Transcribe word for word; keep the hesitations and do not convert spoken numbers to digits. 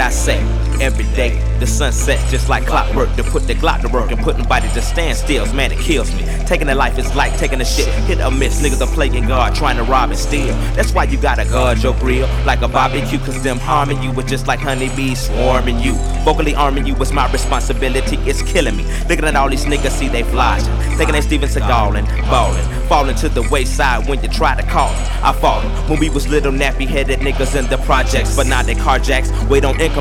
I say, every day the sun sets just like clockwork. To put the Glock to work and put nobody to stand stills, man, it kills me. Taking a life is like taking a shit, hit or miss. Niggas are playing God, trying to rob and steal. That's why you gotta guard your grill like a barbecue, cause them harming you is just like honeybees swarming you. Vocally arming you is my responsibility, it's killing me. Looking at all these niggas, see they flashing, thinking they Steven Seagal and ballin', falling to the wayside when you try to call them. I fought them when we was little nappy headed niggas in the projects, but now they carjacks, wait on income